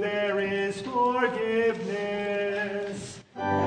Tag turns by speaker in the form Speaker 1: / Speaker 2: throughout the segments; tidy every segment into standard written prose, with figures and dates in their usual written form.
Speaker 1: there is forgiveness.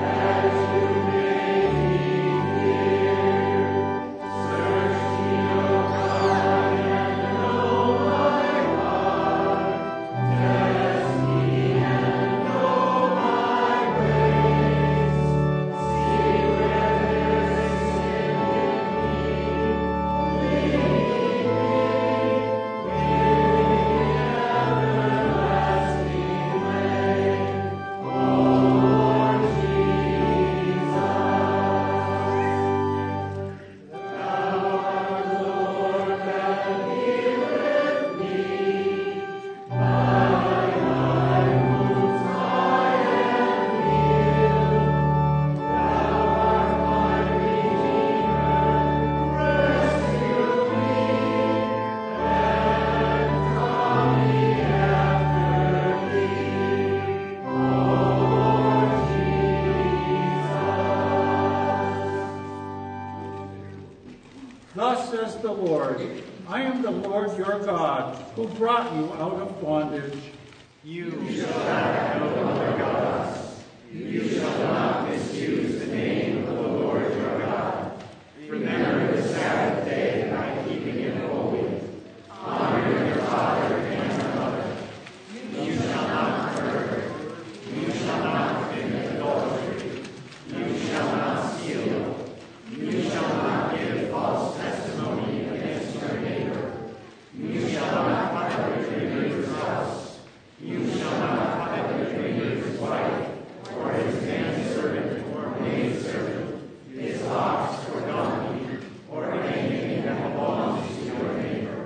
Speaker 2: Thus says the Lord, I am the Lord your God, who brought you out of bondage.
Speaker 1: You shall have no other gods. You shall not misuse the name of the Lord your God. Remember the Sabbath day by keeping it holy. Honor your father and your mother. You shall not murder. You shall not commit adultery. You shall not steal. You shall not give false testimony against your neighbor. You shall not covet your neighbor's house. You shall not covet your neighbor's wife, or his manservant or maidservant, his ox or donkey, or anything that belongs to your neighbor.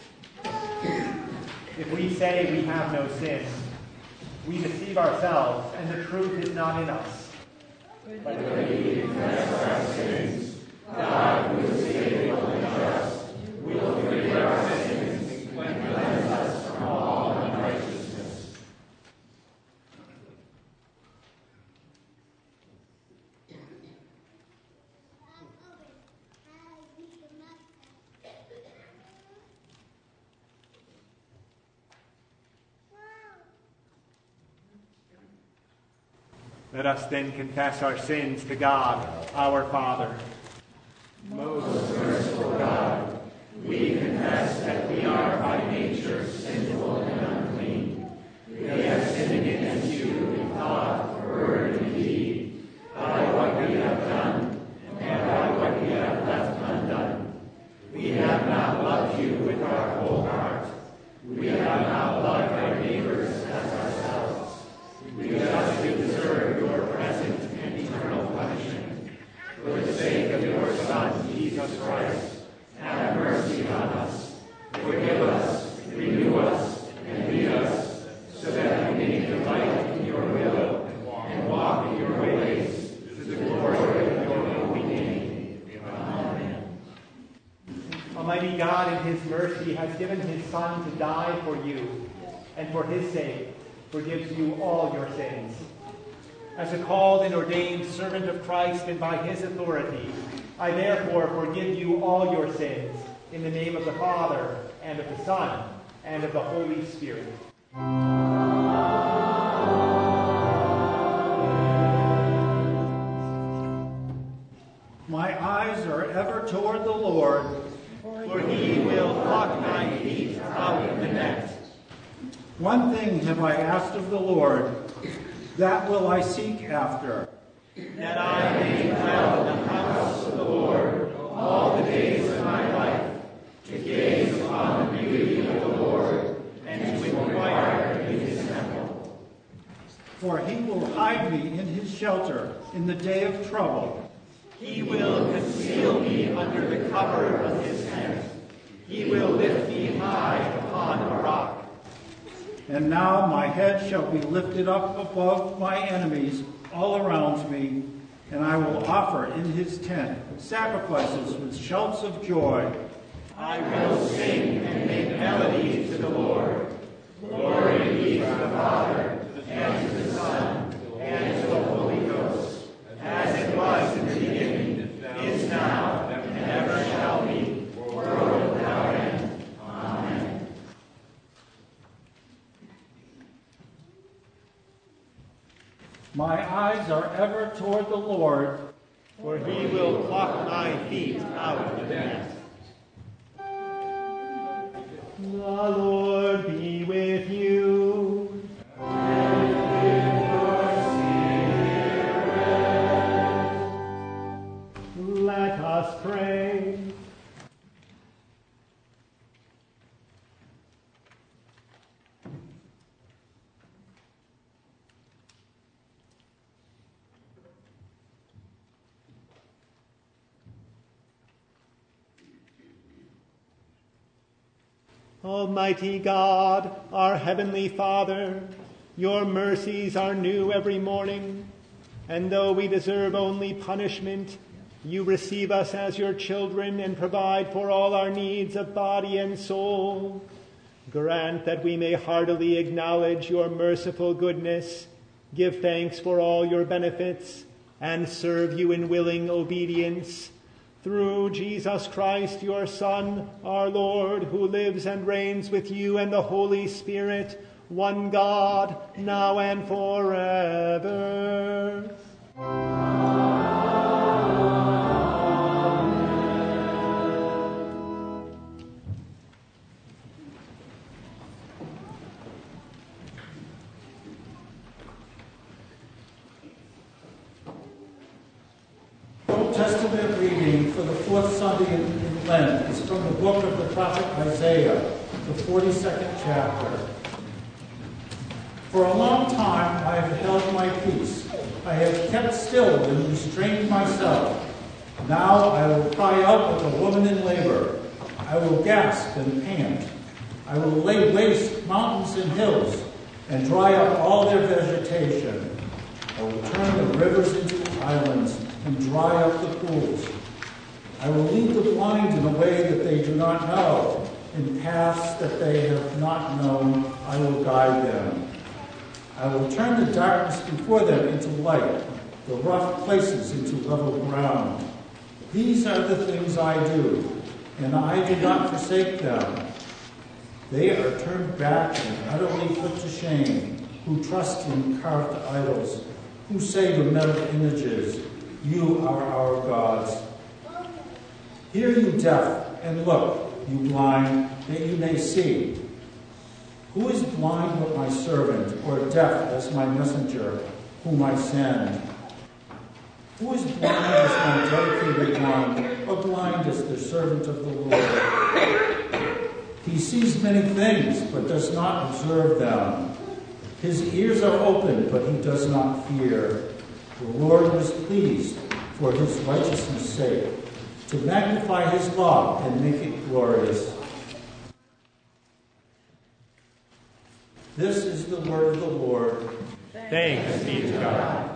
Speaker 3: If we say we have no sin, we deceive ourselves, and the truth is not in us.
Speaker 1: But when we confess our sins, God, who is faithful and just, will forgive our sins and cleanse us from all unrighteousness.
Speaker 3: Let us then confess our sins to God, our Father.
Speaker 1: Most merciful God, we confess that we are by nature sinful and unclean. We have sinned against you in thought, word, and deed, by what we have done and by what we have left undone. We have not loved you with our whole heart. We have not loved our neighbors as ourselves. We justly deserve your present and eternal punishment. For the sake of your Son, Jesus Christ, have mercy on us. Forgive us, renew us, and lead us, so that we may delight in your will and walk in your ways, to the glory of your holy name. Amen.
Speaker 3: Almighty God, in his mercy, has given his Son to die for you, and for his sake forgives you all your sins. As a called and ordained servant of Christ and by his authority, I therefore forgive you all your sins, in the name of the Father, and of the Son, and of the Holy Spirit.
Speaker 2: My eyes are ever toward the Lord,
Speaker 3: For he will pluck my feet out of the net.
Speaker 2: One thing have I asked of the Lord, that will I seek after,
Speaker 1: That I may dwell in the house of the Lord all the days of my life, to gaze upon the beauty of the Lord, and to inquire in his temple.
Speaker 2: for he will hide me in his shelter in the day of trouble.
Speaker 1: He will conceal me under the cover of his tent. He will lift me high upon a rock.
Speaker 2: And now my head shall be lifted up above my enemies all around me, and I will offer in his tent sacrifices with shouts of joy.
Speaker 1: I will sing and make melody to the Lord. Glory be to the Father, and to the Son, and to the Holy Ghost, as it was in the beginning, is now, and ever shall be, world without end. Amen.
Speaker 2: My eyes are ever toward the Lord,
Speaker 3: for he will pluck my feet out of the net. The Lord be with you.
Speaker 1: And with your spirit.
Speaker 3: Let us pray. Almighty God, our heavenly Father, your mercies are new every morning, and though we deserve only punishment, you receive us as your children and provide for all our needs of body and soul. Grant that we may heartily acknowledge your merciful goodness, give thanks for all your benefits, and serve you in willing obedience. Through Jesus Christ, your Son, our Lord, who lives and reigns with you and the Holy Spirit, one God, now and forever.
Speaker 2: Old Testament reading for the fourth Sunday in Lent is from the book of the prophet Isaiah, the 42nd chapter. For a long time I have held my peace. I have kept still and restrained myself. Now I will cry out like a woman in labor. I will gasp and pant. I will lay waste mountains and hills and dry up all their vegetation. I will turn the rivers into islands and dry up the pools. I will lead the blind in a way that they do not know. In paths that they have not known, I will guide them. I will turn the darkness before them into light, the rough places into level ground. These are the things I do, and I do not forsake them. They are turned back and utterly put to shame, who trust in carved idols, who say to metal images, "You are our gods." Hear, you deaf, and look, you blind, that you may see. Who is blind but my servant, or deaf as my messenger, whom I send? Who is blind as my dedicated one, or blind as the servant of the Lord? He sees many things, but does not observe them. His ears are open, but he does not hear. The Lord was pleased, for his righteousness' sake, to magnify his law and make it glorious. This is the word of the Lord.
Speaker 3: Thanks be to God.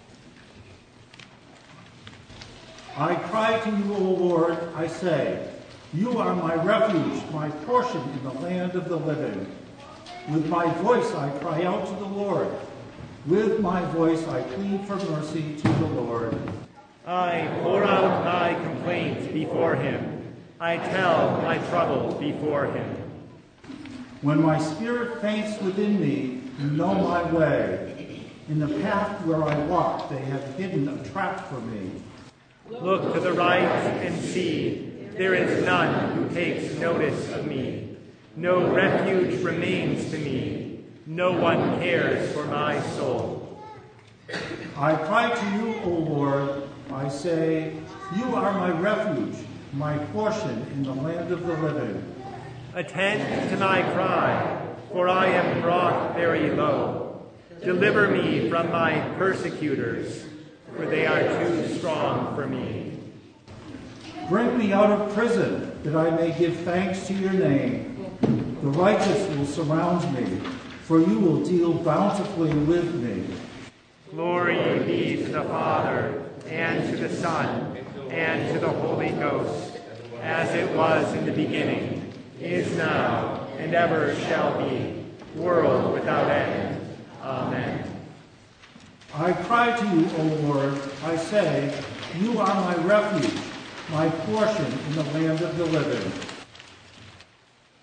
Speaker 2: I cry to you, O Lord, I say, you are my refuge, my portion in the land of the living. With my voice I cry out to the Lord. With my voice I plead for mercy to the Lord.
Speaker 3: I pour out my complaints before him. I tell my troubles before him.
Speaker 2: When my spirit faints within me, you know my way. In the path where I walk, they have hidden a trap for me.
Speaker 3: Look to the right and see. There is none who takes notice of me. No refuge remains to me. No one cares for my soul.
Speaker 2: I cry to you, O Lord. I say, you are my refuge, my portion in the land of the living.
Speaker 3: Attend to my cry, for I am brought very low. Deliver me from my persecutors, for they are too strong for me.
Speaker 2: Bring me out of prison, that I may give thanks to your name. The righteous will surround me, for you will deal bountifully with me.
Speaker 3: Glory be to the Father, and to the Son, and to the Holy Ghost, as it was in the beginning, is now, and ever shall be, world without end. Amen.
Speaker 2: I cry to you, O Lord. I say, you are my refuge, my portion in the land of the living.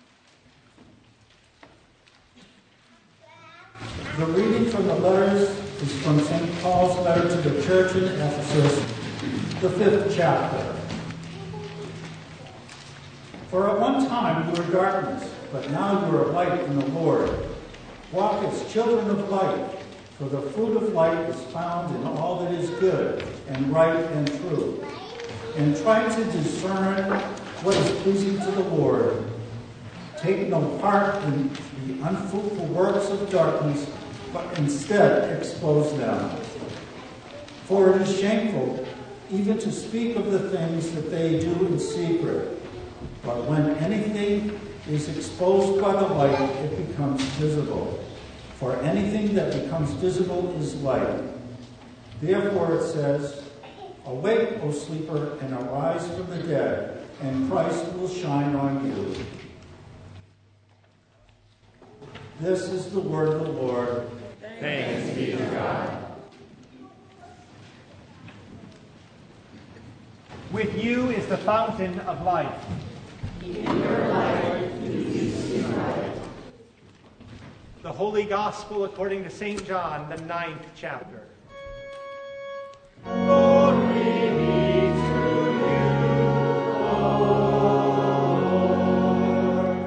Speaker 2: The reading from the letters is from St. Paul's letter to the church in Ephesus, the 5th chapter. For at one time you were darkness, but now you are light in the Lord. Walk as children of light, for the fruit of light is found in all that is good and right and true. And try to discern what is pleasing to the Lord. Take no part in the unfruitful works of darkness, but instead expose them. For it is shameful even to speak of the things that they do in secret. But when anything is exposed by the light, it becomes visible. For anything that becomes visible is light. Therefore it says, "Awake, O sleeper, and arise from the dead, and Christ will shine on you." This is the word of the Lord.
Speaker 1: Thanks be to God.
Speaker 3: With you is the fountain of life.
Speaker 1: In your life, peace is right.
Speaker 3: The Holy Gospel according to St. John, the 9th chapter.
Speaker 1: Glory be to you, Lord.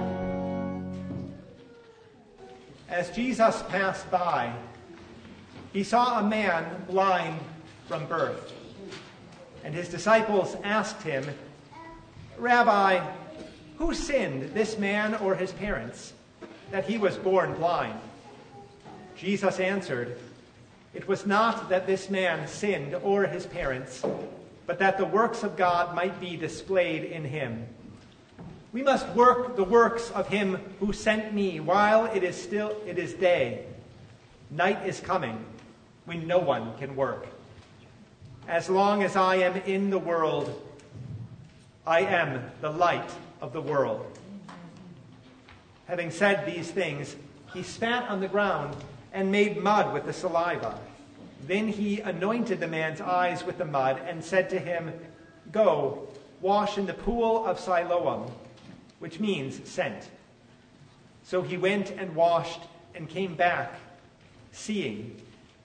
Speaker 3: As Jesus passed by, he saw a man blind from birth. And his disciples asked him, "Rabbi, who sinned, this man or his parents, that he was born blind?" Jesus answered, "It was not that this man sinned or his parents, but that the works of God might be displayed in him. We must work the works of him who sent me while it is day. Night is coming when no one can work. As long as I am in the world, I am the light of the world." Having said these things, he spat on the ground and made mud with the saliva. Then he anointed the man's eyes with the mud and said to him, "Go, wash in the pool of Siloam," which means sent. So he went and washed and came back, seeing.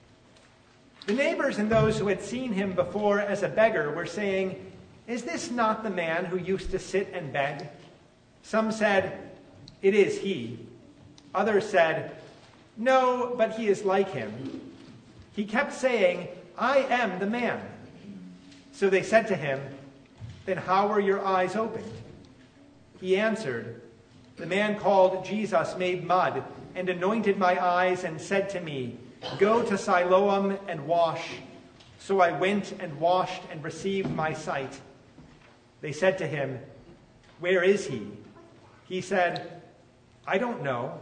Speaker 3: The neighbors and those who had seen him before as a beggar were saying, "Is this not the man who used to sit and beg?" Some said, "It is he." Others said, "No, but he is like him." He kept saying, "I am the man." So they said to him, "Then how were your eyes opened?" He answered, "The man called Jesus made mud and anointed my eyes and said to me, 'Go to Siloam and wash.' So I went and washed and received my sight." They said to him, "Where is he?" He said, "I don't know."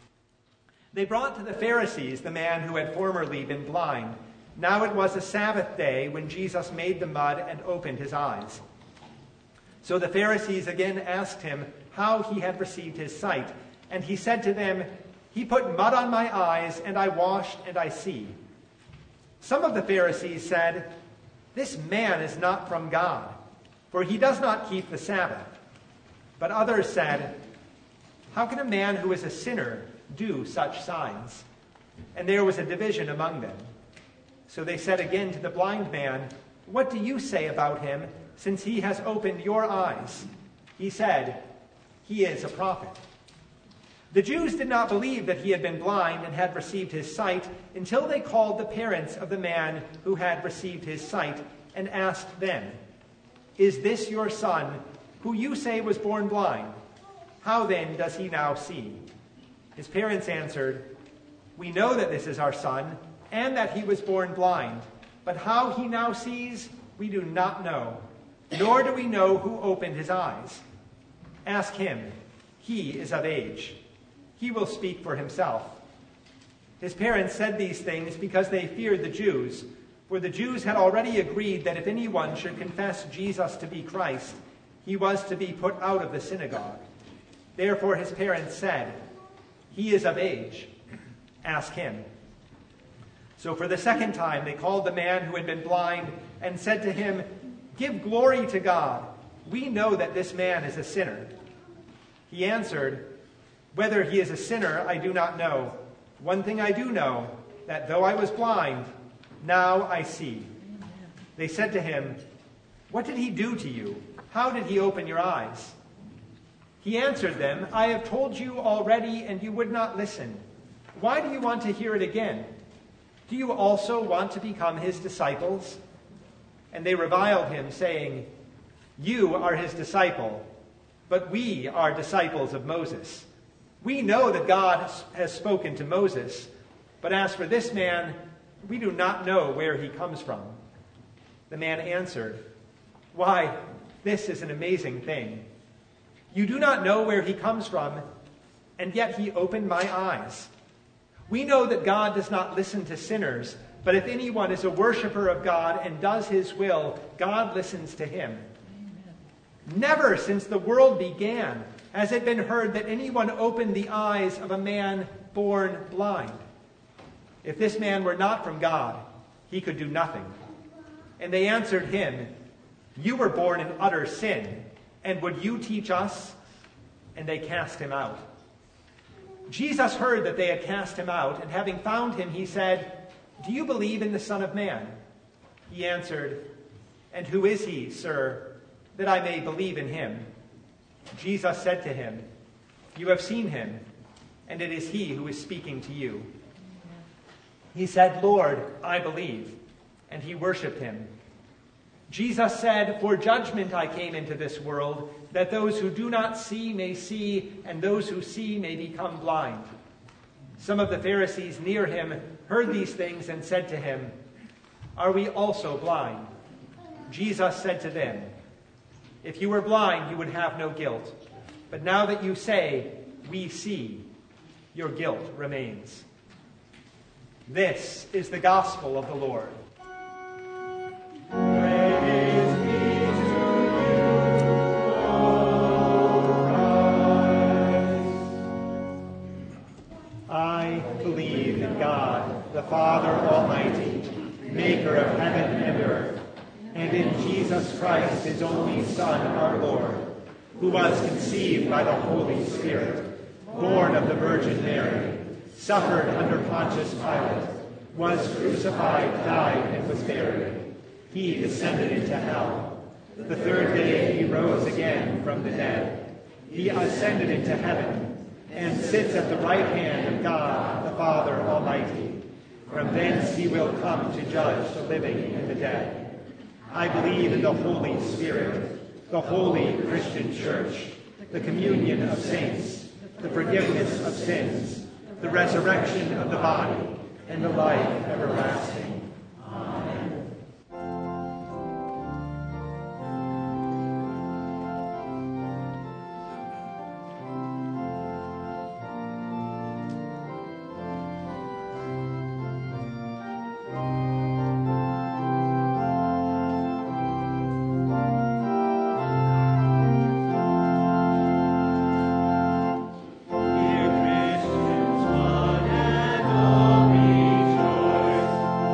Speaker 3: They brought to the Pharisees the man who had formerly been blind. Now it was a Sabbath day when Jesus made the mud and opened his eyes. So the Pharisees again asked him how he had received his sight. And he said to them, "He put mud on my eyes, and I washed, and I see." Some of the Pharisees said, "This man is not from God, for he does not keep the Sabbath." But others said, "How can a man who is a sinner do such signs?" And there was a division among them. So they said again to the blind man, "What do you say about him, since he has opened your eyes?" He said, "He is a prophet." The Jews did not believe that he had been blind and had received his sight until they called the parents of the man who had received his sight and asked them, "Is this your son, who you say was born blind? How then does he now see?" His parents answered, "We know that this is our son, and that he was born blind. But how he now sees, we do not know, nor do we know who opened his eyes. Ask him. He is of age. He will speak for himself." His parents said these things because they feared the Jews, for the Jews had already agreed that if anyone should confess Jesus to be Christ, he was to be put out of the synagogue. Therefore his parents said, "He is of age. Ask him." So for the second time they called the man who had been blind and said to him, "Give glory to God. We know that this man is a sinner." He answered, "Whether he is a sinner, I do not know. One thing I do know, that though I was blind, now I see." They said to him, "What did he do to you? How did he open your eyes?" He answered them, "I have told you already, and you would not listen. Why do you want to hear it again? Do you also want to become his disciples?" And they reviled him, saying, "You are his disciple, but we are disciples of Moses. We know that God has spoken to Moses, but as for this man, we do not know where he comes from." The man answered, "Why, this is an amazing thing. You do not know where he comes from, and yet he opened my eyes. We know that God does not listen to sinners, but if anyone is a worshiper of God and does his will, God listens to him. Never since the world began has it been heard that anyone opened the eyes of a man born blind. If this man were not from God, he could do nothing." And they answered him, "You were born in utter sin, and would you teach us?" And they cast him out. Jesus heard that they had cast him out, and having found him, he said, "Do you believe in the Son of Man?" He answered, "And who is he, sir, that I may believe in him?" Jesus said to him, "You have seen him, and it is he who is speaking to you." He said, "Lord, I believe," and he worshipped him. Jesus said, "For judgment I came into this world, that those who do not see may see, and those who see may become blind." Some of the Pharisees near him heard these things and said to him, "Are we also blind?" Jesus said to them, "If you were blind, you would have no guilt. But now that you say, 'We see,' your guilt remains." This is the gospel of the Lord. Praise be to you, O Christ. I believe in God, the Father Almighty, maker of heaven and earth, and in Jesus Christ, his only Son, our Lord, who was conceived by the Holy Spirit, born of the Virgin Mary, suffered under Pontius Pilate, was crucified, died, and was buried. He descended into hell. The third day he rose again from the dead. He ascended into heaven and sits at the right hand of God, the Father Almighty. From thence he will come to judge the living and the dead. I believe in the Holy Spirit, the holy Christian Church, the communion of saints, the forgiveness of sins, the resurrection of the body, and the life everlasting. Amen.
Speaker 1: Dear Christians, one and all rejoice.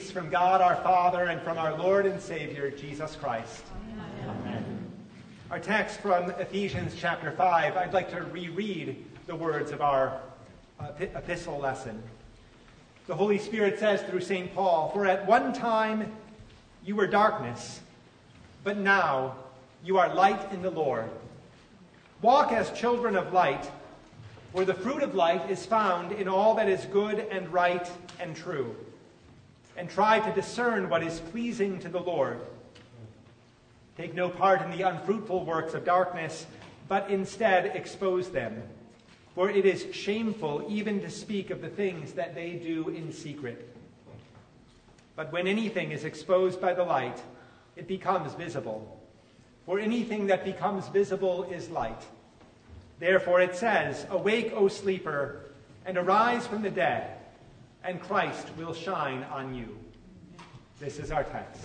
Speaker 3: grace from God our Father and from our Lord and Savior, Jesus Christ.
Speaker 1: Amen.
Speaker 3: Our text from Ephesians chapter 5, I'd like to reread the words of our epistle lesson. The Holy Spirit says through St. Paul, "For at one time you were darkness, but now you are light in the Lord. Walk as children of light, where the fruit of light is found in all that is good and right and true. And try to discern what is pleasing to the Lord. Take no part in the unfruitful works of darkness, but instead expose them. For it is shameful even to speak of the things that they do in secret. But when anything is exposed by the light, it becomes visible. For anything that becomes visible is light. Therefore it says, 'Awake, O sleeper, and arise from the dead, and Christ will shine on you.'" This is our text.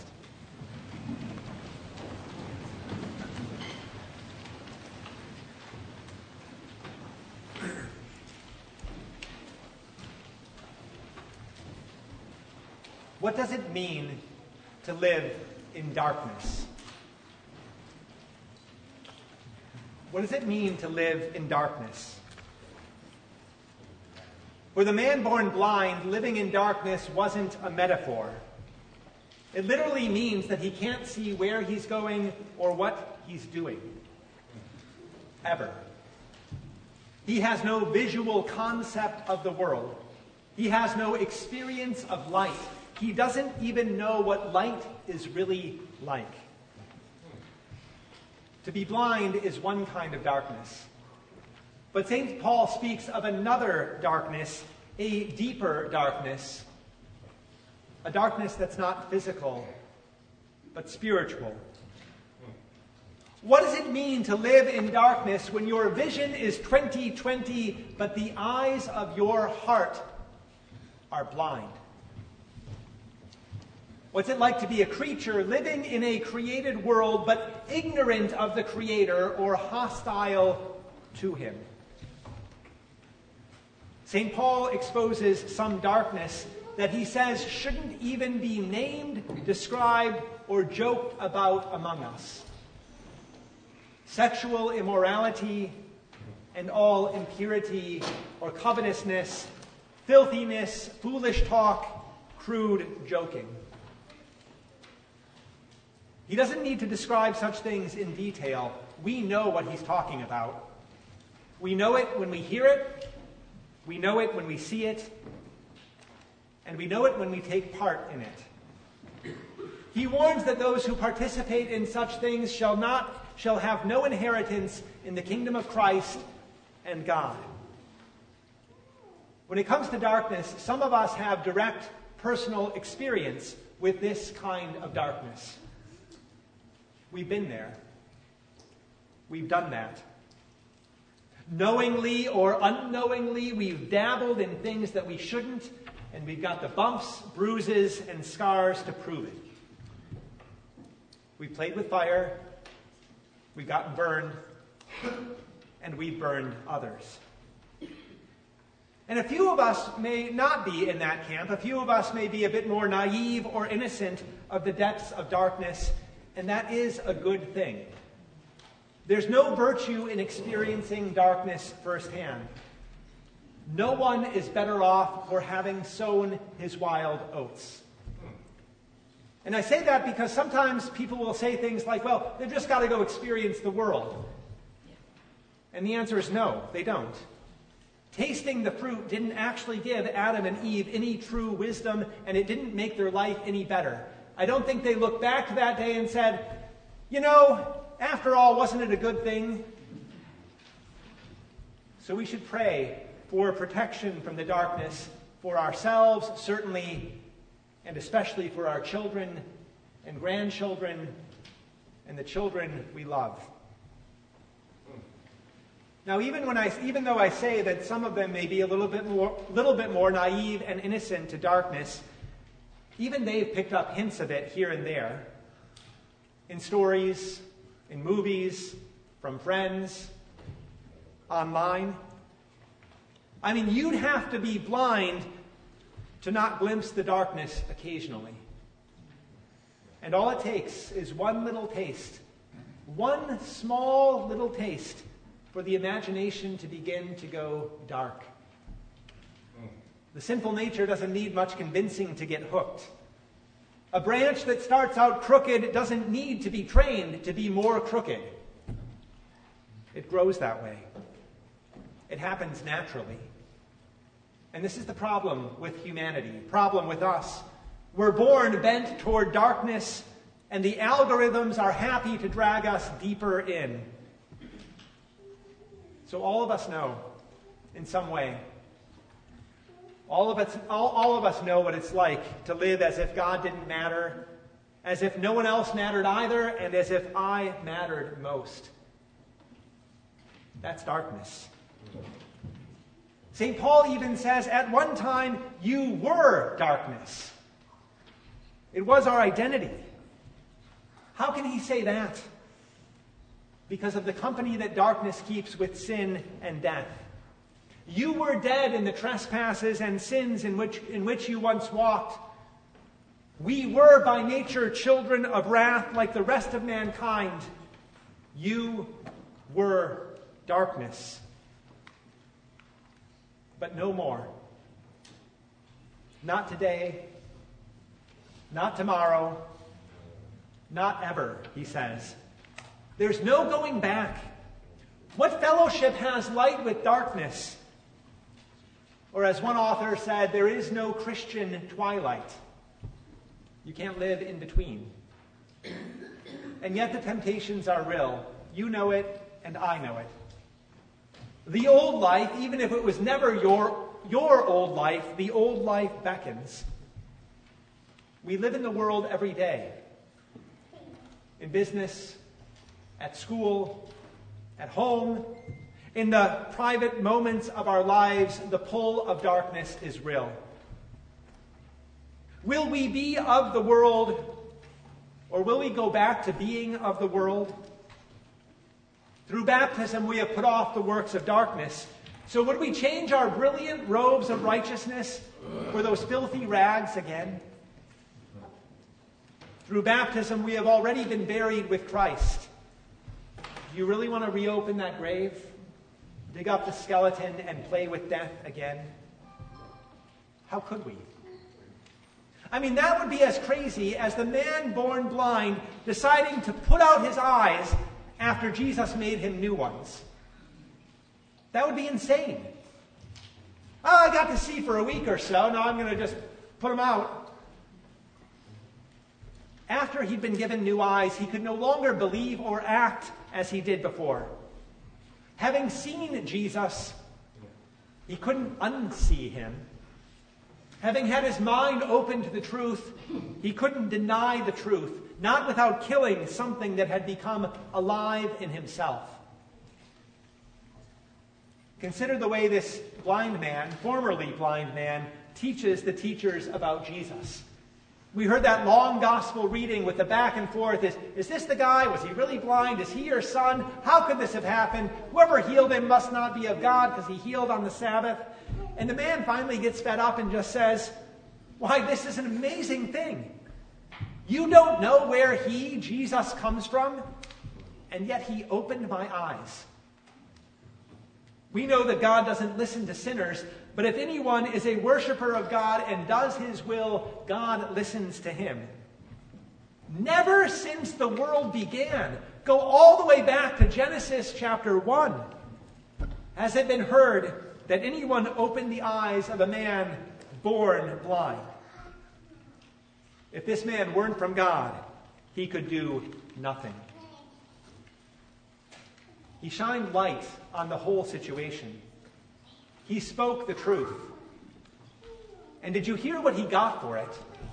Speaker 3: What does it mean to live in darkness? What does it mean to live in darkness? For the man born blind, living in darkness wasn't a metaphor. It literally means that he can't see where he's going or what he's doing. Ever. He has no visual concept of the world. He has no experience of light. He doesn't even know what light is really like. To be blind is one kind of darkness. But St. Paul speaks of another darkness, a deeper darkness, a darkness that's not physical, but spiritual. What does it mean to live in darkness when your vision is 20/20, but the eyes of your heart are blind? What's it like to be a creature living in a created world, but ignorant of the Creator or hostile to him? St. Paul exposes some darkness that he says shouldn't even be named, described, or joked about among us. Sexual immorality and all impurity or covetousness, filthiness, foolish talk, crude joking. He doesn't need to describe such things in detail. We know what he's talking about. We know it when we hear it, we know it when we see it, and we know it when we take part in it. He warns that those who participate in such things shall have no inheritance in the kingdom of Christ and God. When it comes to darkness, some of us have direct personal experience with this kind of darkness. We've been there. We've done that. Knowingly or unknowingly, we've dabbled in things that we shouldn't, and we've got the bumps, bruises, and scars to prove it. We've played with fire, we've gotten burned, and we've burned others. And a few of us may not be in that camp. A few of us may be a bit more naive or innocent of the depths of darkness, and that is a good thing. There's no virtue in experiencing darkness firsthand. No one is better off for having sown his wild oats. And I say that because sometimes people will say things like, well, they've just got to go experience the world. And the answer is no, they don't. Tasting the fruit didn't actually give Adam and Eve any true wisdom, and it didn't make their life any better. I don't think they looked back to that day and said, after all, wasn't it a good thing? So we should pray for protection from the darkness for ourselves, certainly, and especially for our children and grandchildren and the children we love. Now, even though I say that some of them may be a little bit more naive and innocent to darkness, even they've picked up hints of it here and there, in stories, in movies, from friends, online. I mean, you'd have to be blind to not glimpse the darkness occasionally. And all it takes is one little taste, one small little taste, for the imagination to begin to go dark. The sinful nature doesn't need much convincing to get hooked. A branch that starts out crooked doesn't need to be trained to be more crooked. It grows that way. It happens naturally. And this is the problem with humanity, problem with us. We're born bent toward darkness, and the algorithms are happy to drag us deeper in. So all of us know, in some way, all of us know what it's like to live as if God didn't matter, as if no one else mattered either, and as if I mattered most. That's darkness. St. Paul even says, at one time, you were darkness. It was our identity. How can he say that? Because of the company that darkness keeps with sin and death. You were dead in the trespasses and sins in which you once walked. We were by nature children of wrath like the rest of mankind. You were darkness. But no more. Not today. Not tomorrow. Not ever, he says. There's no going back. What fellowship has light with darkness? Or as one author said, there is no Christian twilight. You can't live in between. And yet the temptations are real. You know it, and I know it. The old life, even if it was never your old life, the old life beckons. We live in the world every day. In business, at school, at home, in the private moments of our lives, the pull of darkness is real. Will we be of the world, or will we go back to being of the world? Through baptism, we have put off the works of darkness. So would we change our brilliant robes of righteousness for those filthy rags again? Through baptism, we have already been buried with Christ. Do you really want to reopen that grave? Dig up the skeleton and play with death again? How could we? I mean, that would be as crazy as the man born blind deciding to put out his eyes after Jesus made him new ones. That would be insane. Oh, I got to see for a week or so. Now I'm going to just put them out. After he'd been given new eyes, he could no longer believe or act as he did before. Having seen Jesus, he couldn't unsee him. Having had his mind open to the truth, he couldn't deny the truth, not without killing something that had become alive in himself. Consider the way this blind man, formerly blind man, teaches the teachers about Jesus. We heard that long gospel reading with the back and forth. Is this the guy? Was he really blind? Is he your son? How could this have happened? Whoever healed him must not be of God because he healed on the Sabbath. And the man finally gets fed up and just says, why, this is an amazing thing. You don't know where he, Jesus, comes from, and yet he opened my eyes. We know that God doesn't listen to sinners, but if anyone is a worshiper of God and does his will, God listens to him. Never since the world began, go all the way back to Genesis chapter 1, has it been heard that anyone opened the eyes of a man born blind. If this man weren't from God, he could do nothing. He shined light on the whole situation. He spoke the truth. And did you hear what he got for it?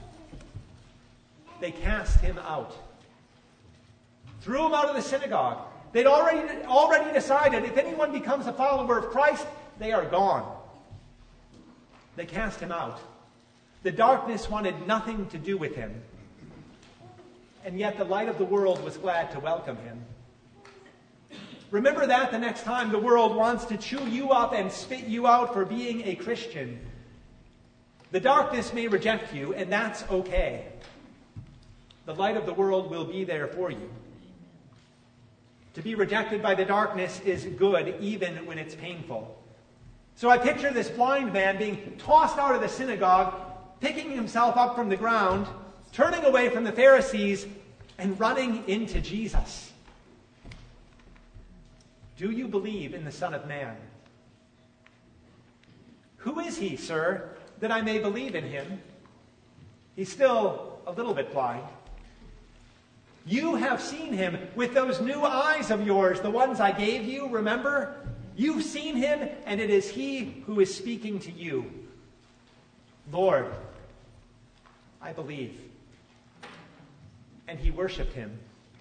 Speaker 3: They cast him out. Threw him out of the synagogue. They'd already decided if anyone becomes a follower of Christ, they are gone. They cast him out. The darkness wanted nothing to do with him. And yet the light of the world was glad to welcome him. Remember that the next time the world wants to chew you up and spit you out for being a Christian. The darkness may reject you, and that's okay. The light of the world will be there for you. To be rejected by the darkness is good, even when it's painful. So I picture this blind man being tossed out of the synagogue, picking himself up from the ground, turning away from the Pharisees, and running into Jesus. Do you believe in the Son of Man? Who is he, sir, that I may believe in him? He's still a little bit blind. You have seen him with those new eyes of yours, the ones I gave you, remember? You've seen him, and it is he who is speaking to you. Lord, I believe. And he worshipped him.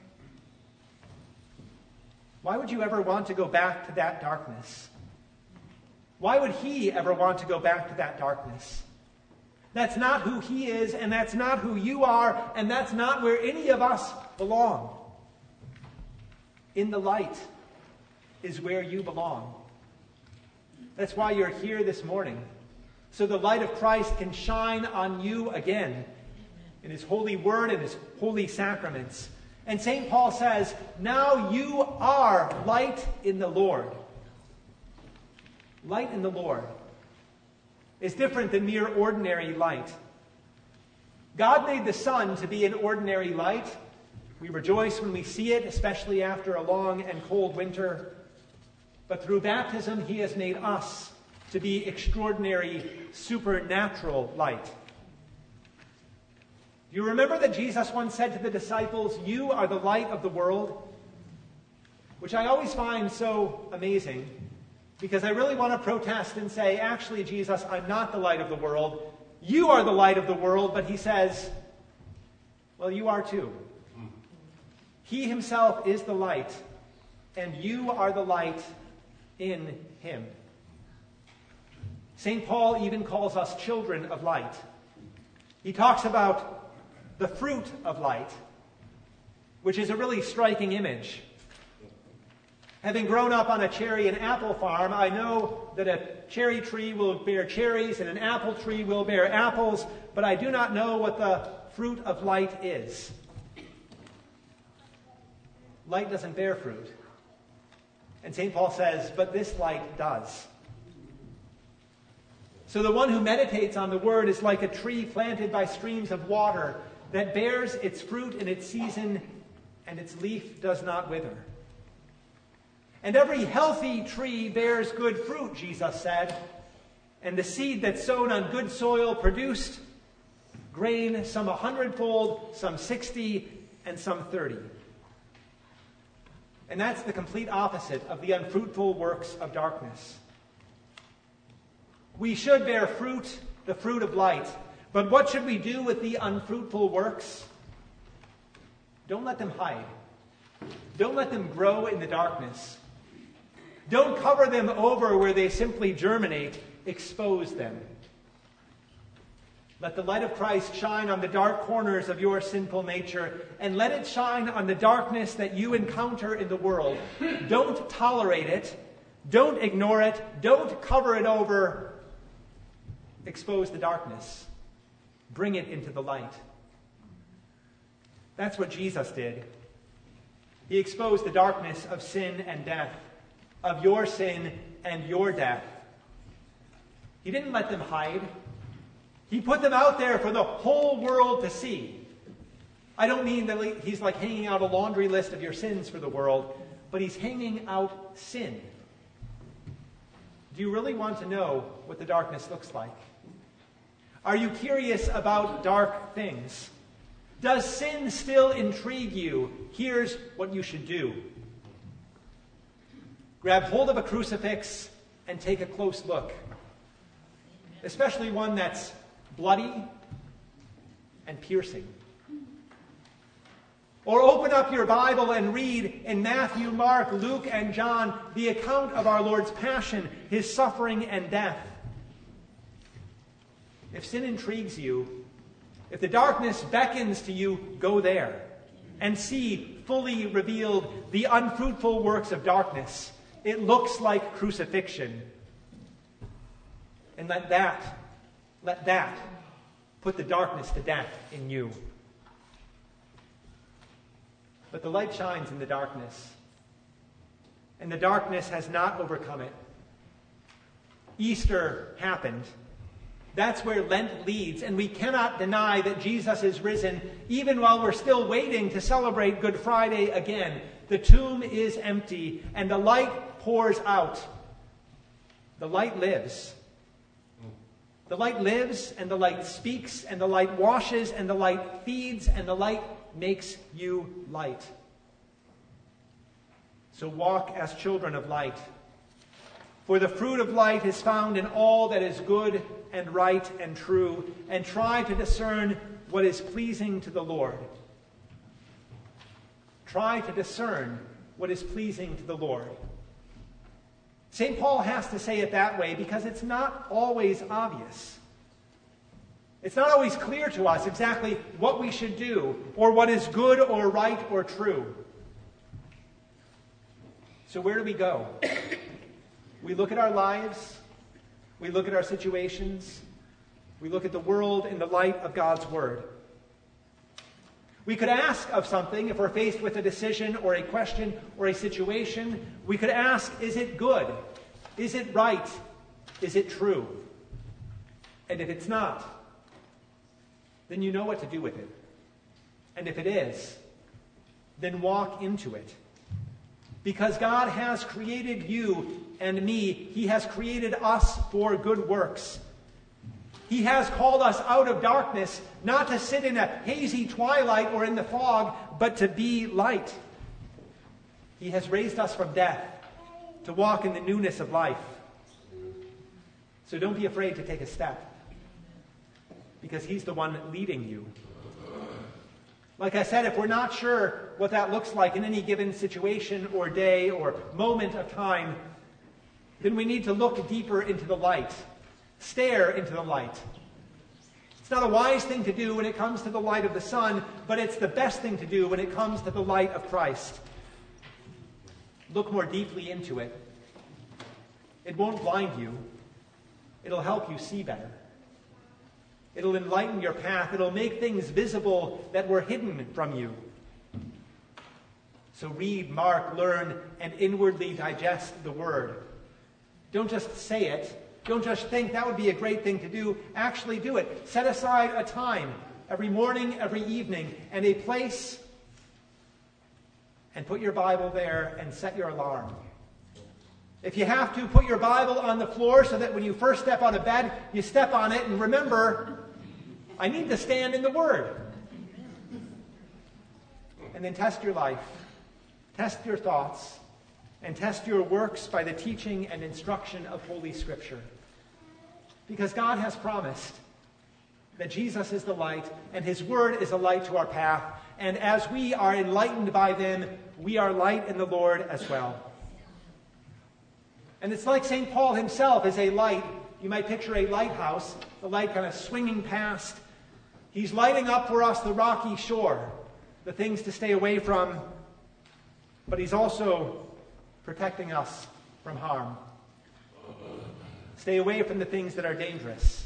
Speaker 3: Why would you ever want to go back to that darkness? Why would he ever want to go back to that darkness? That's not who he is, and that's not who you are, and that's not where any of us belong. In the light is where you belong. That's why you're here this morning, so the light of Christ can shine on you again in his holy word and his holy sacraments. And St. Paul says, now you are light in the Lord. Light in the Lord is different than mere ordinary light. God made the sun to be an ordinary light. We rejoice when we see it, especially after a long and cold winter. But through baptism, he has made us to be extraordinary, supernatural light. Do you remember that Jesus once said to the disciples, "You are the light of the world"? Which I always find so amazing, because I really want to protest and say, actually, Jesus, I'm not the light of the world. You are the light of the world. But he says, well, you are too. He himself is the light, and you are the light in him. St. Paul even calls us children of light. He talks about the fruit of light, which is a really striking image. Having grown up on a cherry and apple farm, I know that a cherry tree will bear cherries and an apple tree will bear apples, but I do not know what the fruit of light is. Light doesn't bear fruit. And St. Paul says, but this light does. So the one who meditates on the word is like a tree planted by streams of water that bears its fruit in its season, and its leaf does not wither. And every healthy tree bears good fruit, Jesus said, and the seed that's sown on good soil produced grain, some 100-fold, some 60, and some 30. And that's the complete opposite of the unfruitful works of darkness. We should bear fruit, the fruit of light. But what should we do with the unfruitful works? Don't let them hide. Don't let them grow in the darkness. Don't cover them over where they simply germinate. Expose them. Let the light of Christ shine on the dark corners of your sinful nature, and let it shine on the darkness that you encounter in the world. Don't tolerate it. Don't ignore it. Don't cover it over. Expose the darkness. Bring it into the light. That's what Jesus did. He exposed the darkness of sin and death, of your sin and your death. He didn't let them hide. He put them out there for the whole world to see. I don't mean that he's like hanging out a laundry list of your sins for the world, but he's hanging out sin. Do you really want to know what the darkness looks like? Are you curious about dark things? Does sin still intrigue you? Here's what you should do. Grab hold of a crucifix and take a close look, especially one that's bloody and piercing. Or open up your Bible and read in Matthew, Mark, Luke, and John the account of our Lord's passion, his suffering and death. If sin intrigues you, if the darkness beckons to you, go there and see fully revealed the unfruitful works of darkness. It looks like crucifixion. And let that Let that put the darkness to death in you. But the light shines in the darkness, and the darkness has not overcome it. Easter happened. That's where Lent leads, and we cannot deny that Jesus is risen, even while we're still waiting to celebrate Good Friday again. The tomb is empty, and the light pours out. The light lives. The light lives, and the light speaks, and the light washes, and the light feeds, and the light makes you light. So walk as children of light. For the fruit of light is found in all that is good and right and true, and try to discern what is pleasing to the Lord. Try to discern what is pleasing to the Lord. St. Paul has to say it that way because it's not always obvious. It's not always clear to us exactly what we should do, or what is good or right or true. So where do we go? We look at our lives, we look at our situations, we look at the world in the light of God's Word. We could ask of something if we're faced with a decision or a question or a situation. We could ask, is it good? Is it right? Is it true? And if it's not, then you know what to do with it. And if it is, then walk into it. Because God has created you and me. He has created us for good works. He has called us out of darkness, not to sit in a hazy twilight or in the fog, but to be light. He has raised us from death to walk in the newness of life. So don't be afraid to take a step, because He's the one leading you. Like I said, if we're not sure what that looks like in any given situation or day or moment of time, then we need to look deeper into the light. Stare into the light. It's not a wise thing to do when it comes to the light of the sun, but it's the best thing to do when it comes to the light of Christ. Look more deeply into it. It won't blind you. It'll help you see better. It'll enlighten your path. It'll make things visible that were hidden from you. So read, mark, learn, and inwardly digest the Word. Don't just say it. Don't just think that would be a great thing to do. Actually do it. Set aside a time every morning, every evening, and a place, and put your Bible there and set your alarm. If you have to, put your Bible on the floor so that when you first step out of bed, you step on it and remember, I need to stand in the Word. And then test your life, test your thoughts, and test your works by the teaching and instruction of Holy Scripture. Because God has promised that Jesus is the light, and His Word is a light to our path. And as we are enlightened by them, we are light in the Lord as well. And it's like St. Paul himself is a light. You might picture a lighthouse, the light kind of swinging past. He's lighting up for us the rocky shore, the things to stay away from, but He's also protecting us from harm. Stay away from the things that are dangerous,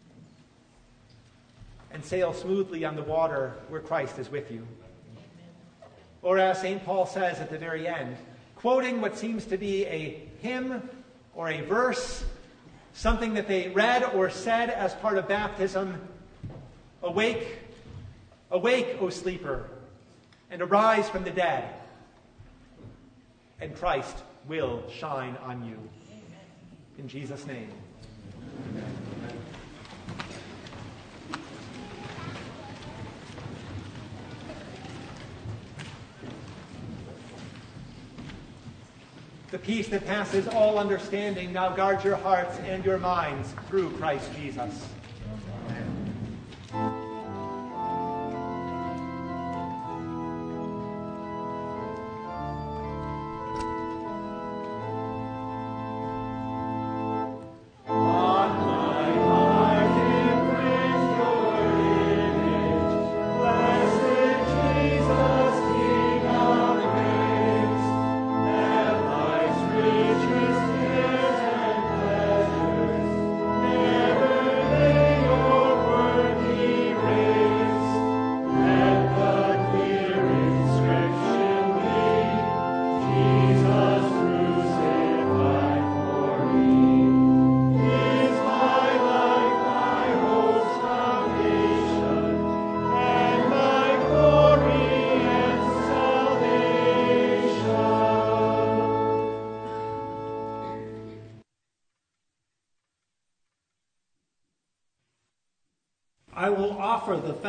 Speaker 3: and sail smoothly on the water where Christ is with you. Or as St. Paul says at the very end, quoting what seems to be a hymn or a verse, something that they read or said as part of baptism, awake, awake, O sleeper, and arise from the dead, and Christ will shine on you. In Jesus' name. Amen. The peace that passes all understanding now guards your hearts and your minds through Christ Jesus. Amen.
Speaker 1: Never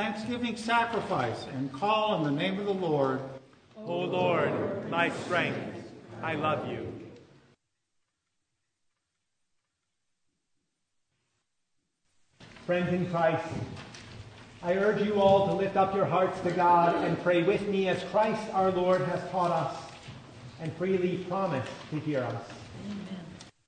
Speaker 2: thanksgiving sacrifice and call on the name of the Lord.
Speaker 3: O Lord, my strength, I love you. Friends in Christ, I urge you all to lift up your hearts to God and pray with me as Christ our Lord has taught us and freely promised to hear us.
Speaker 4: Amen.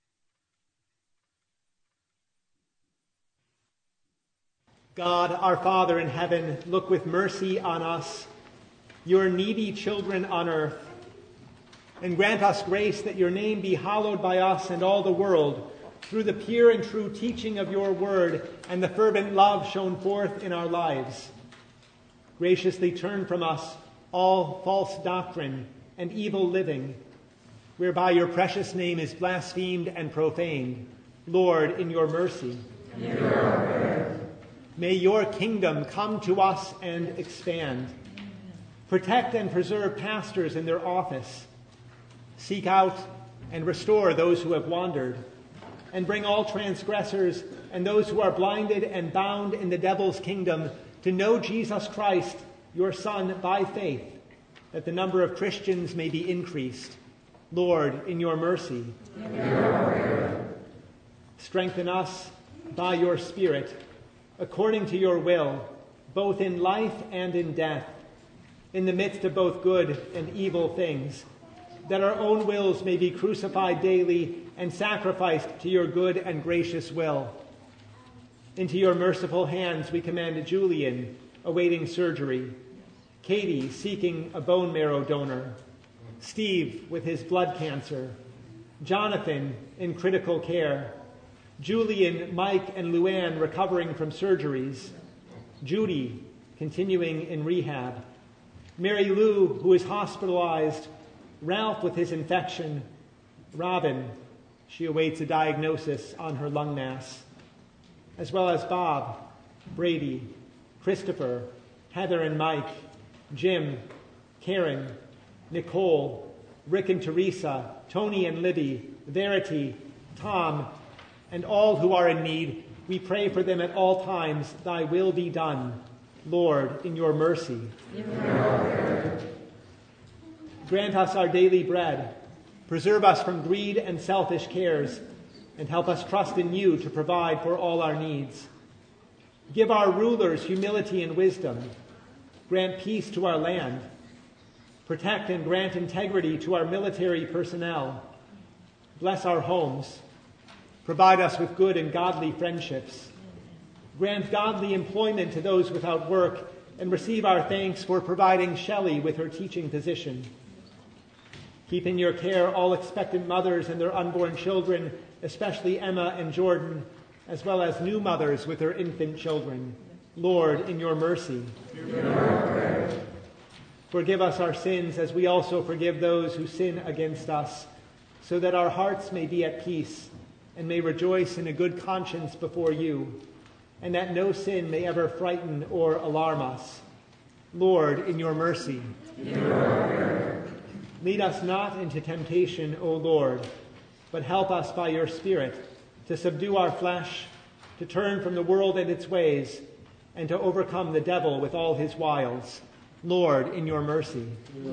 Speaker 3: God, our Father in heaven, look with mercy on us, your needy children on earth, and grant us grace that your name be hallowed by us and all the world, through the pure and true teaching of your word and the fervent love shown forth in our lives. Graciously turn from us all false doctrine and evil living, whereby your precious name is blasphemed and profaned. Lord, in your mercy. May your kingdom come to us and expand. Protect and preserve pastors in their office. Seek out and restore those who have wandered, and bring all transgressors and those who are blinded and bound in the devil's kingdom to know Jesus Christ, your Son, by faith, that the number of Christians may be increased. Lord, in your mercy. Strengthen us by your Spirit, according to your will, both in life and in death, in the midst of both good and evil things, that our own wills may be crucified daily and sacrificed to your good and gracious will. Into your merciful hands we commend Julian, awaiting surgery, Katie, seeking a bone marrow donor, Steve with his blood cancer, Jonathan in critical care, Julian, Mike, and Luann recovering from surgeries, Judy continuing in rehab, Mary Lou, who is hospitalized, Ralph with his infection, Robin, she awaits a diagnosis on her lung mass, as well as Bob, Brady, Christopher, Heather and Mike, Jim, Karen, Nicole, Rick and Teresa, Tony and Libby, Verity, Tom, and all who are in need. We pray for them at all times. Thy will be done, Lord, in your mercy. Grant us our daily bread. Preserve us from greed and selfish cares, and help us trust in you to provide for all our needs. Give our rulers humility and wisdom. Grant peace to our land. Protect and grant integrity to our military personnel. Bless our homes. Provide us with good and godly friendships. Grant godly employment to those without work, and receive our thanks for providing Shelley with her teaching position. Keep in your care all expectant mothers and their unborn children, especially Emma and Jordan, as well as new mothers with their infant children. Lord, in your mercy. Forgive us our sins as we also forgive those who sin against us, so that our hearts may be at peace and may rejoice in a good conscience before you, and that no sin may ever frighten or alarm us. Lord, in your mercy. Lead us not into temptation, O Lord, but help us by your Spirit to subdue our flesh, to turn from the world and its ways, and to overcome the devil with all his wiles. Lord, in your mercy.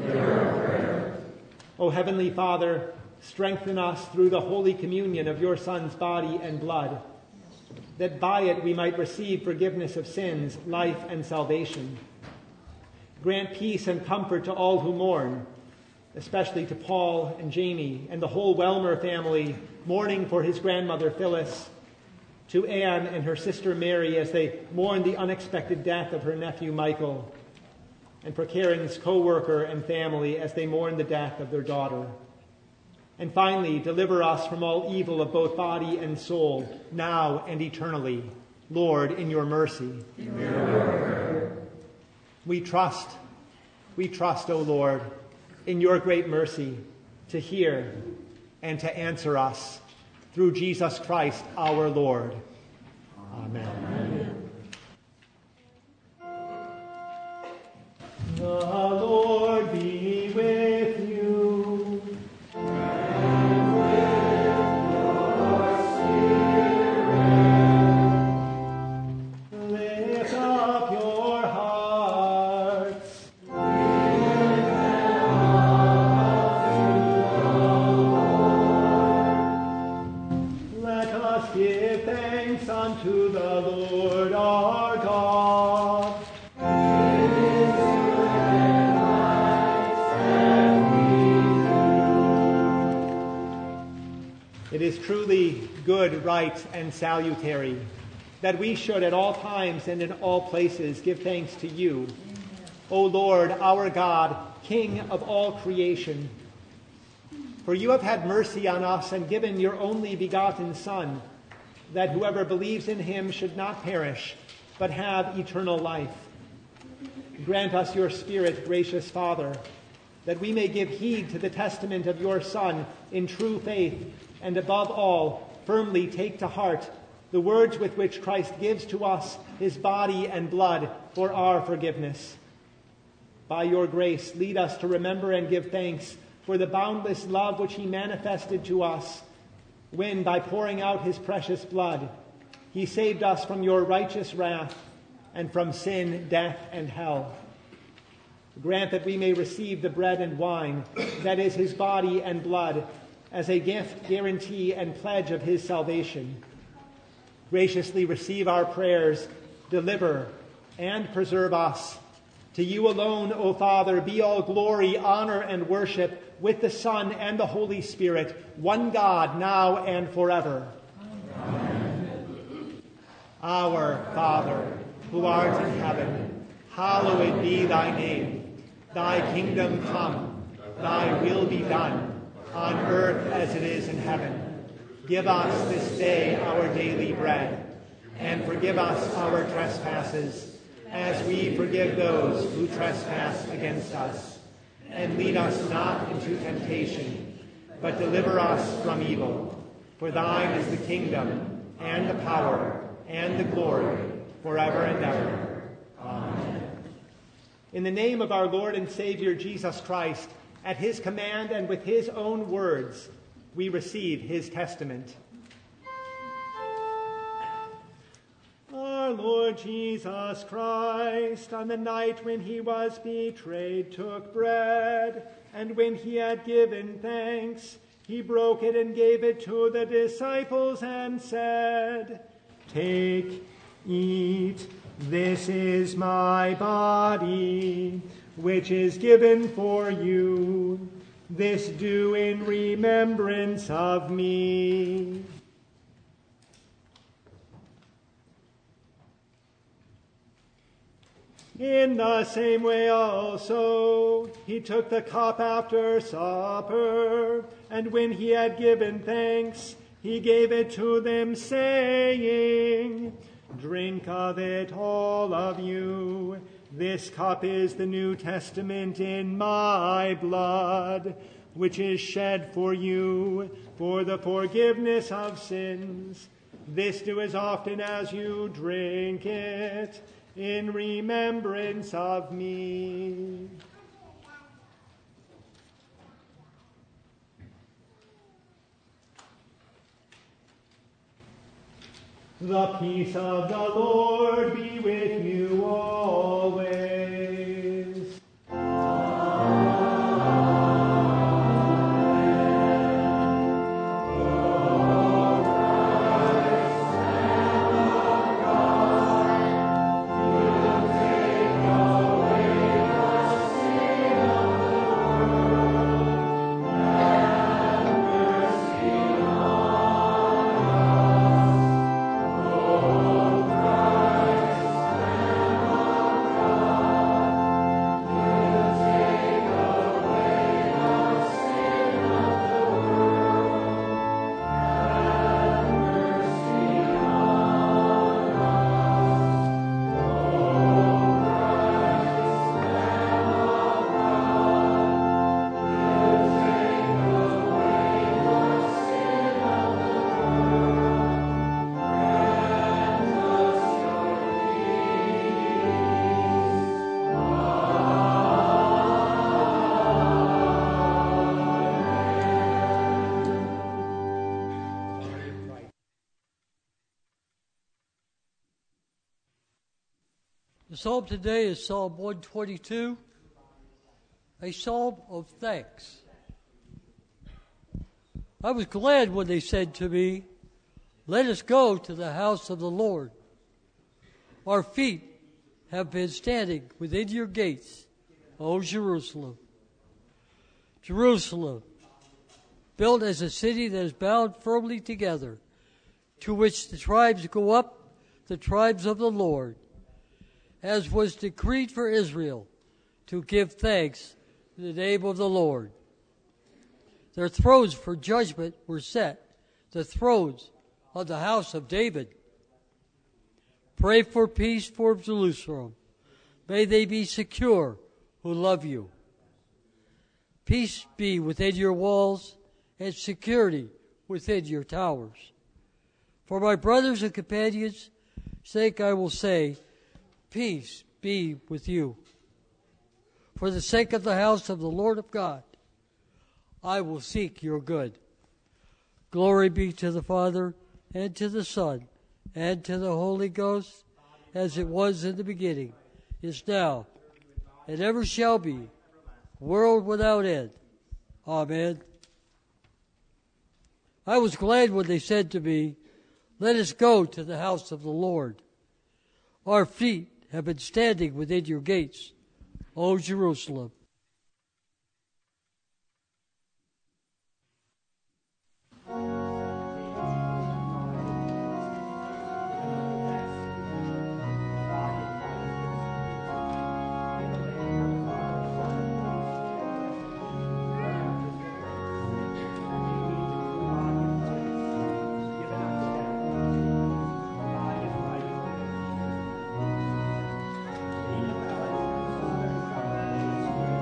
Speaker 3: O Heavenly Father, strengthen us through the holy communion of your Son's body and blood, that by it we might receive forgiveness of sins, life, and salvation. Grant peace and comfort to all who mourn, especially to Paul and Jamie and the whole Wellmer family mourning for his grandmother Phyllis, to Anne and her sister Mary as they mourn the unexpected death of her nephew Michael, and for Karen's co-worker and family as they mourn the death of their daughter. And finally, deliver us from all evil of both body and soul, now and eternally. Lord, in your mercy. We trust, O Lord, in your great mercy to hear and to answer us through Jesus Christ our Lord. Amen. The Lord be with you. And with your spirit. Lift up your hearts. truly good, right, and salutary, that we should at all times and in all places give thanks to you, O Lord, our God, King of all creation. For you have had mercy on us and given your only begotten Son, that whoever believes in him should not perish, but have eternal life. Grant us your Spirit, gracious Father, that we may give heed to the testament of your Son in true faith, and above all, firmly take to heart the words with which Christ gives to us his body and blood for our forgiveness. By your grace, lead us to remember and give thanks for the boundless love which he manifested to us when, by pouring out his precious blood, he saved us from your righteous wrath and from sin, death, and hell. Grant that we may receive the bread and wine, that is his body and blood, as a gift, guarantee, and pledge of his salvation. Graciously receive our prayers, deliver, and preserve us. To you alone, O Father, be all glory, honor, and worship with the Son and the Holy Spirit, one God, now and forever. Amen. Our Father, who art in heaven, hallowed be thy name. Thy kingdom come, thy will be done, on earth as it is in heaven. Give us this day our daily bread, and forgive us our trespasses, as we forgive those who trespass against us. And lead us not into temptation, but deliver us from evil. For thine is the kingdom, and the power, and the glory, forever and ever. Amen. In the name of our Lord and Savior Jesus Christ, at his command and with his own words, we receive his testament. Our Lord Jesus Christ, on the night when he was betrayed, took bread, and when he had given thanks, he broke it and gave it to the disciples and said, "Take, eat, this is my body, which is given for you. This do in remembrance of me." In the same way also, he took the cup after supper, and when he had given thanks, he gave it to them, saying, "Drink of it, all of you. This cup is the New Testament in my blood, which is shed for you for the forgiveness of sins. This do as often as you drink it, in remembrance of me." The peace of the Lord be with you always.
Speaker 4: The psalm today is Psalm 122, a psalm of thanks. I was glad when they said to me, "Let us go to the house of the Lord. Our feet have been standing within your gates, O Jerusalem." Jerusalem, built as a city that is bound firmly together, to which the tribes go up, the tribes of the Lord, as was decreed for Israel, to give thanks in the name of the Lord. Their thrones for judgment were set, the thrones of the house of David. Pray for peace for Jerusalem. May they be secure who love you. Peace be within your walls and security within your towers. For my brothers and companions' sake I will say, peace be with you. For the sake of the house of the Lord of God, I will seek your good. Glory be to the Father, and to the Son, and to the Holy Ghost, as it was in the beginning, is now, and ever shall be, world without end. Amen. I was glad when they said to me, let us go to the house of the Lord. Our feet have been standing within your gates, O Jerusalem.
Speaker 3: Amen.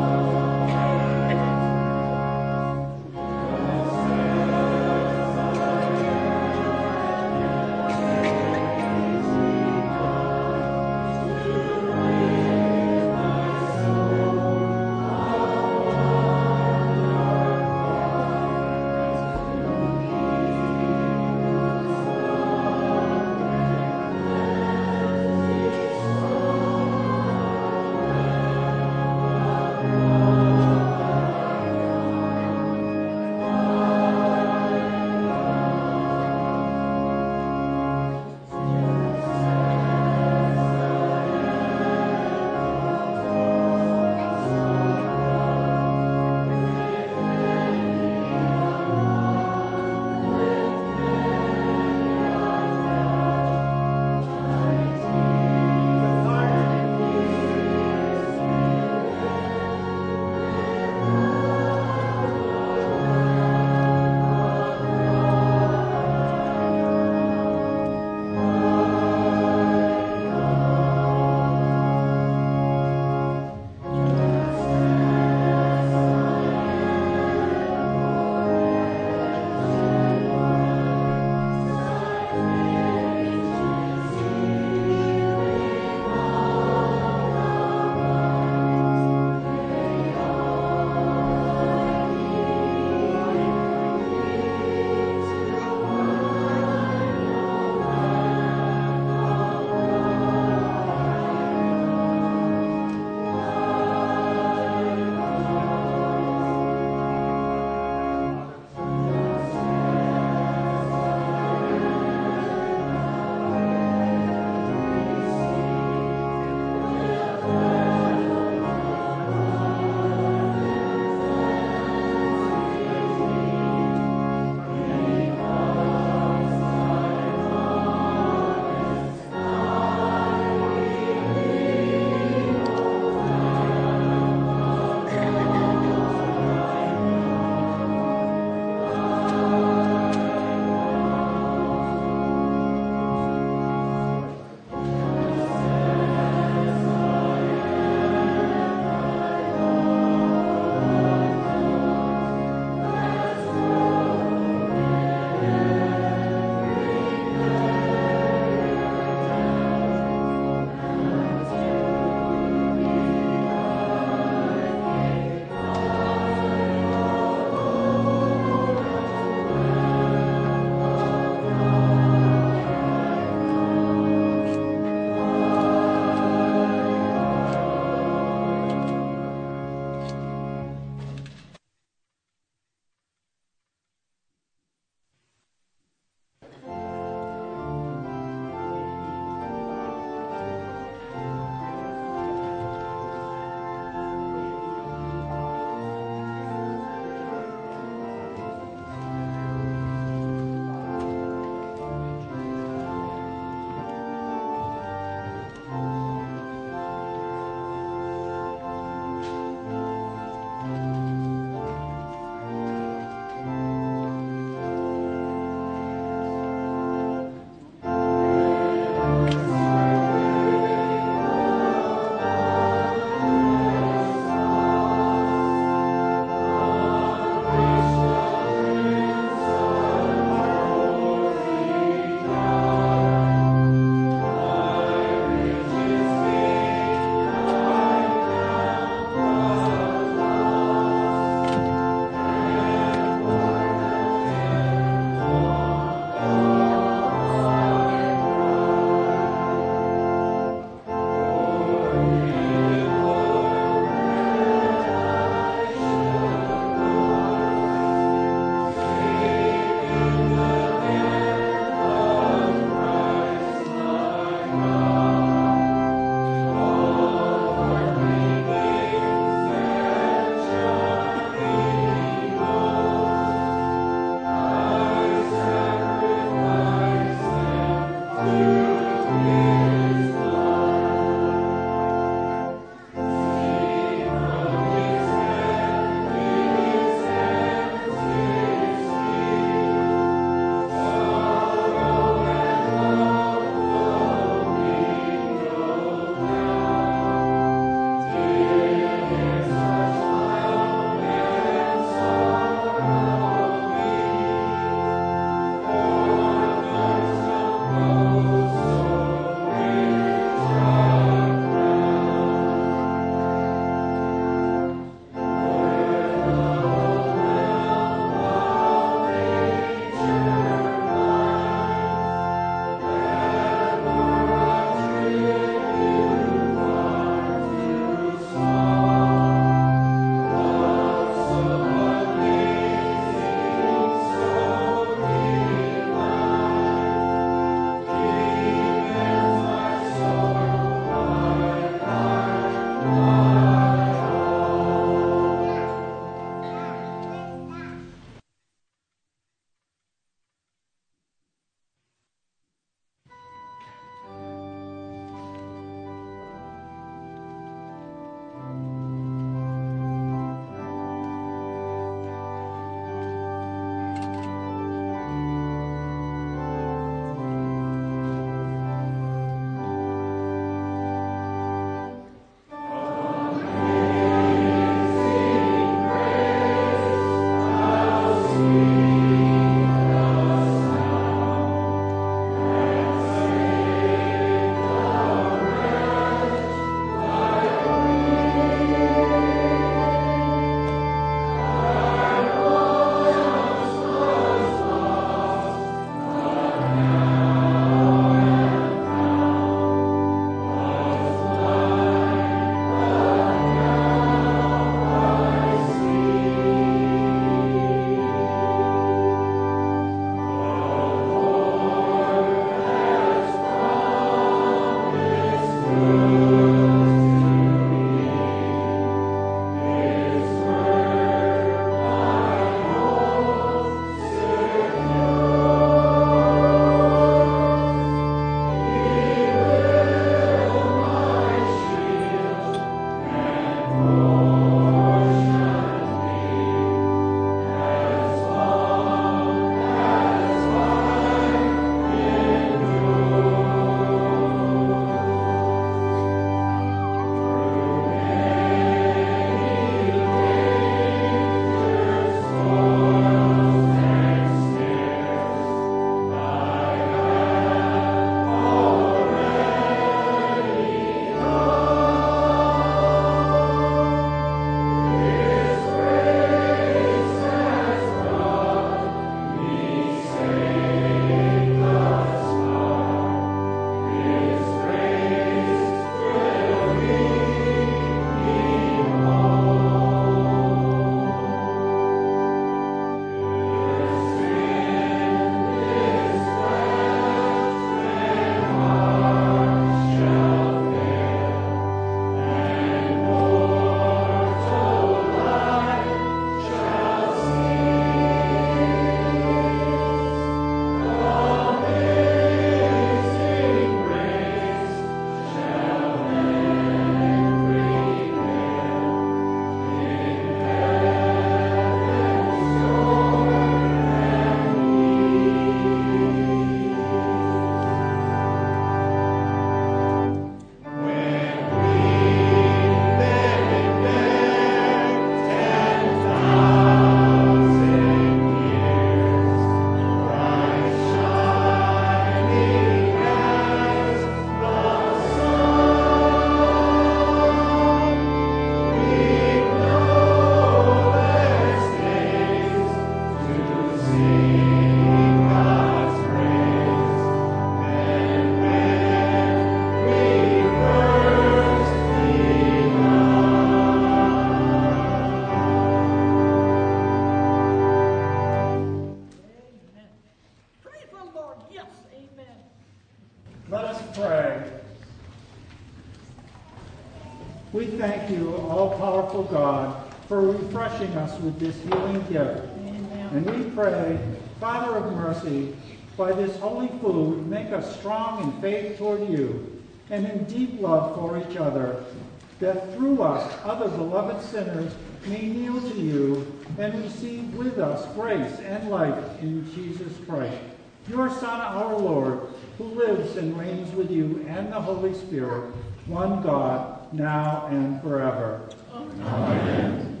Speaker 2: all-powerful God, for refreshing us with this healing gift. And we pray, Father of mercy, by this holy food, make us strong in faith toward you and in deep love for each other, that through us other beloved sinners may kneel to you and receive with us grace and life in Jesus Christ, your Son, our Lord, who lives and reigns with you and the Holy Spirit, one God, now and forever.
Speaker 1: Amen.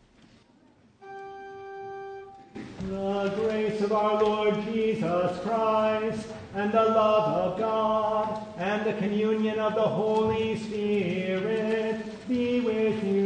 Speaker 3: The grace of our Lord Jesus Christ, and the love of God, and the communion of the Holy Spirit be with you.